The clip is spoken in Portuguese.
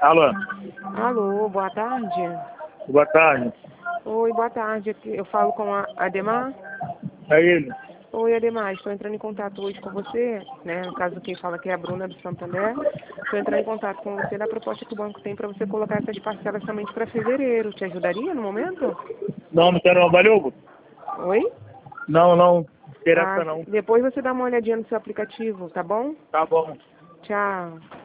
Alô, Alô, boa tarde. boa tarde. Oi, boa tarde. Eu falo com a Ademar. É ele. Oi, Ademar. Estou entrando em contato hoje com você, né? No caso, quem fala aqui é a Bruna do Santander. Estou entrando em contato com você da proposta que o banco tem para você colocar essas parcelas somente para fevereiro. Te ajudaria no momento? Não quero não, valeu? Oi? Não interessa não. Depois você dá uma olhadinha no seu aplicativo, tá bom? Tá bom. Tchau.